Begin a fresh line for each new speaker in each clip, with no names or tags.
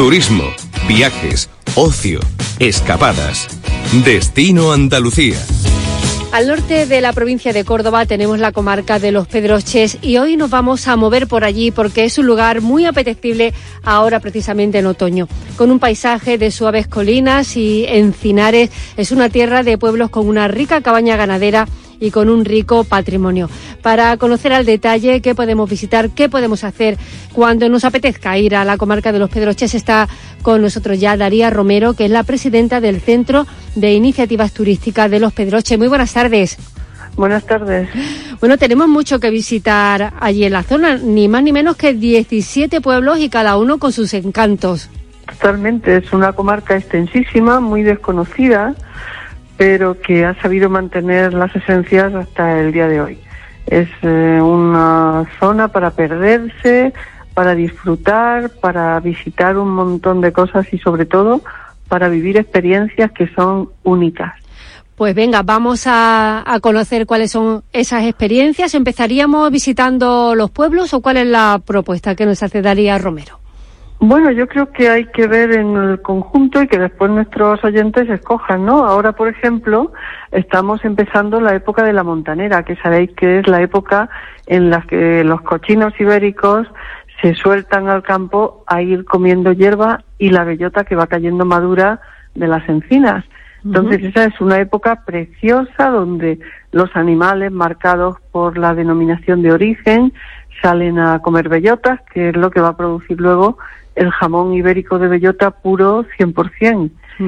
Turismo, viajes, ocio, escapadas. Destino Andalucía.
Al norte de la provincia de Córdoba tenemos la comarca de Los Pedroches y hoy nos vamos a mover por allí porque es un lugar muy apetecible ahora precisamente en otoño. Con un paisaje de suaves colinas y encinares, es una tierra de pueblos con una rica cabaña ganadera y con un rico patrimonio. Para conocer al detalle qué podemos visitar, qué podemos hacer cuando nos apetezca ir a la comarca de Los Pedroches, está con nosotros ya Daría Romero, que es la presidenta del Centro de Iniciativas Turísticas de Los Pedroches. Muy buenas tardes.
Buenas tardes.
Bueno, tenemos mucho que visitar allí en la zona, ni más ni menos que 17 pueblos y cada uno con sus encantos.
Totalmente, es una comarca extensísima, muy desconocida, pero que ha sabido mantener las esencias hasta el día de hoy. Es una zona para perderse, para disfrutar, para visitar un montón de cosas y sobre todo para vivir experiencias que son únicas.
Pues venga, vamos a conocer cuáles son esas experiencias. ¿Empezaríamos visitando los pueblos o cuál es la propuesta que nos hace Daría Romero?
Bueno, yo creo que hay que ver en el conjunto y que después nuestros oyentes escojan, ¿no? Ahora, por ejemplo, estamos empezando la época de la montanera, que sabéis que es la época en la que los cochinos ibéricos se sueltan al campo a ir comiendo hierba y la bellota que va cayendo madura de las encinas. Entonces, esa es una época preciosa donde los animales marcados por la denominación de origen salen a comer bellotas, que es lo que va a producir luego el jamón ibérico de bellota puro 100%,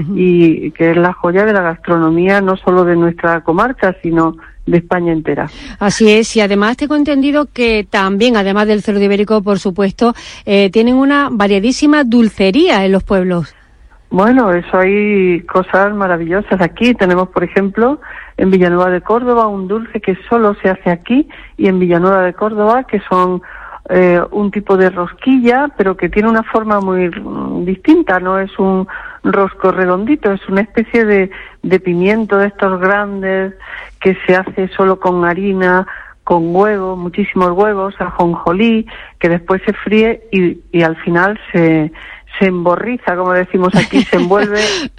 y que es la joya de la gastronomía no solo de nuestra comarca, sino de España entera.
Así es, y además tengo entendido que también, además del cerdo ibérico, por supuesto, tienen una variadísima dulcería en los pueblos.
Bueno, eso hay cosas maravillosas. Aquí tenemos, por ejemplo, en Villanueva de Córdoba, un dulce que solo se hace aquí, y en Villanueva de Córdoba, que son un tipo de rosquilla, pero que tiene una forma muy distinta, no es un rosco redondito, es una especie de pimiento de estos grandes que se hace solo con harina, con huevos, muchísimos huevos, ajonjolí, que después se fríe y al final se emborriza, como decimos aquí, se envuelve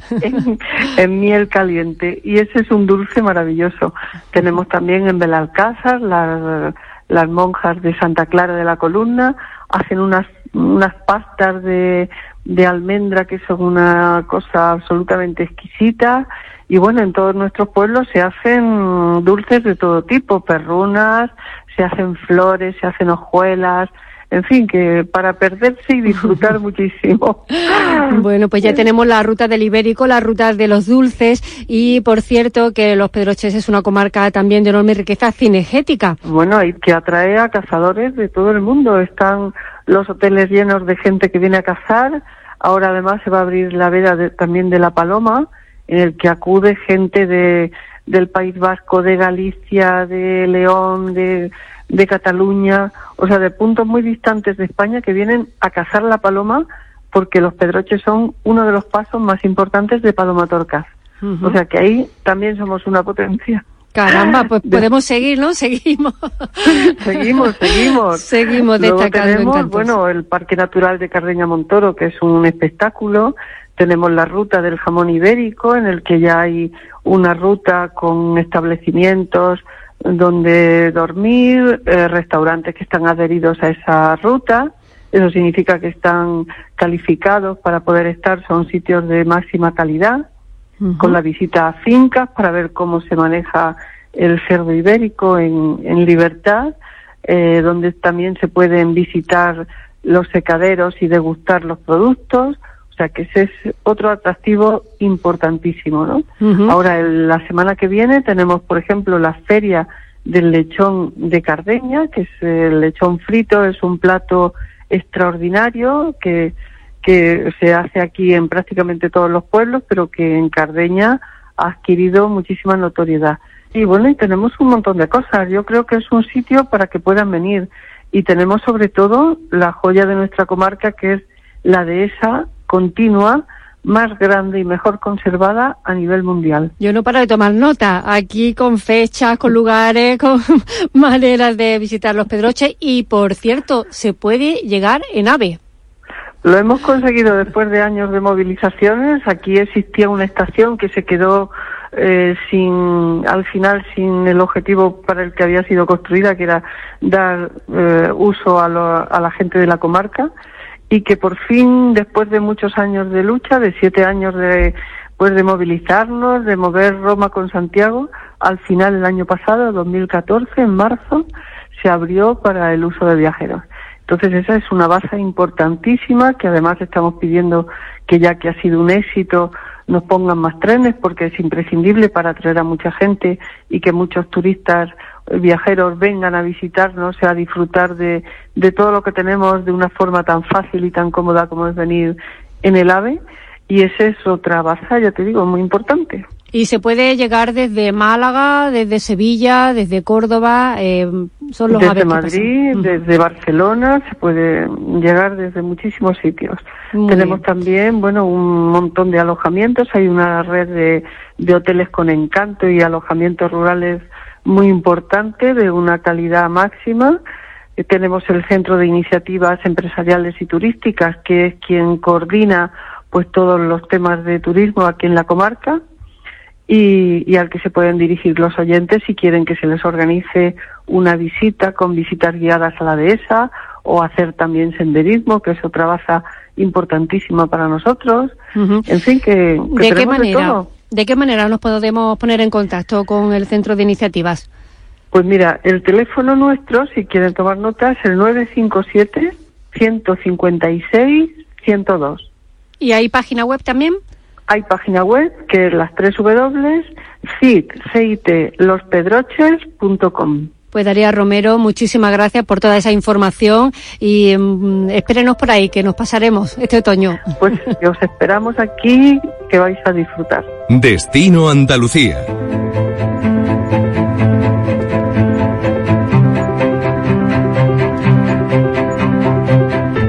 en miel caliente, y ese es un dulce maravilloso. Tenemos también en Belalcázar las monjas de Santa Clara de la Columna hacen unas pastas de almendra que son una cosa absolutamente exquisita, y bueno, en todos nuestros pueblos se hacen dulces de todo tipo, perrunas, se hacen flores, se hacen hojuelas, en fin, que para perderse y disfrutar muchísimo.
Bueno, pues ya tenemos la ruta del ibérico, la ruta de los dulces, y por cierto que Los Pedroches es una comarca también de enorme riqueza cinegética.
Bueno, y que atrae a cazadores de todo el mundo. Están los hoteles llenos de gente que viene a cazar. Ahora además se va a abrir la veda también de La Paloma, en el que acude gente del País Vasco, de Galicia, de León, de Cataluña, o sea, de puntos muy distantes de España que vienen a cazar la paloma, porque Los Pedroches son uno de los pasos más importantes de Palomatorcas. O sea que ahí también somos una potencia.
Caramba, pues podemos seguir, ¿no? Seguimos.
Seguimos
Seguimos
Luego
destacando
tenemos,
encantos.
bueno, el Parque Natural de Cardeña Montoro, que es un espectáculo. Tenemos la ruta del jamón ibérico, en el que ya hay una ruta con establecimientos donde dormir, restaurantes que están adheridos a esa ruta. Eso significa que están calificados para poder estar, son sitios de máxima calidad, con la visita a fincas para ver cómo se maneja el cerdo ibérico en libertad, donde también se pueden visitar los secaderos y degustar los productos. O sea que ese es otro atractivo importantísimo, ¿no? Ahora, la semana que viene tenemos, por ejemplo, la feria del lechón de Cardeña, que es el lechón frito, es un plato extraordinario que se hace aquí en prácticamente todos los pueblos, pero que en Cardeña ha adquirido muchísima notoriedad. Y bueno, y tenemos un montón de cosas. Yo creo que es un sitio para que puedan venir. Y tenemos sobre todo la joya de nuestra comarca, que es la dehesa continua, más grande y mejor conservada a nivel mundial.
Yo no paro de tomar nota, aquí con fechas, con lugares, con maneras de visitar Los Pedroches, y por cierto, se puede llegar en AVE.
Lo hemos conseguido después de años de movilizaciones. Aquí existía una estación que se quedó al final sin el objetivo para el que había sido construida, que era dar uso a la gente de la comarca, y que por fin, después de muchos años de lucha, de 7 años de movilizarnos, de mover Roma con Santiago, al final el año pasado, 2014, en marzo, se abrió para el uso de viajeros. Entonces esa es una base importantísima, que además estamos pidiendo que, ya que ha sido un éxito, nos pongan más trenes, porque es imprescindible para atraer a mucha gente y que muchos turistas, viajeros, vengan a visitarnos, a disfrutar de todo lo que tenemos de una forma tan fácil y tan cómoda como es venir en el AVE. Y esa es otra base, ya te digo, muy importante.
Y se puede llegar desde Málaga, desde Sevilla, desde Córdoba, son los
desde Madrid, desde Barcelona, se puede llegar desde muchísimos sitios. Tenemos también, un montón de alojamientos, hay una red de hoteles con encanto y alojamientos rurales muy importante, de una calidad máxima. Tenemos el Centro de Iniciativas Empresariales y Turísticas, que es quien coordina pues todos los temas de turismo aquí en la comarca, y al que se pueden dirigir los oyentes si quieren que se les organice una visita con visitas guiadas a la dehesa, o hacer también senderismo, que es otra baza importantísima para nosotros. En fin, que tenemos de todo.
¿De qué manera nos podemos poner en contacto con el Centro de Iniciativas?
Pues mira, el teléfono nuestro, si quieren tomar nota, es el 957-156-102.
¿Y hay página web también?
Hay página web, que es las 3 www.citllospedroches.com.
Pues Daría Romero, muchísimas gracias por toda esa información y espérenos por ahí, que nos pasaremos este otoño.
Pues os esperamos aquí, que vais a disfrutar.
Destino Andalucía.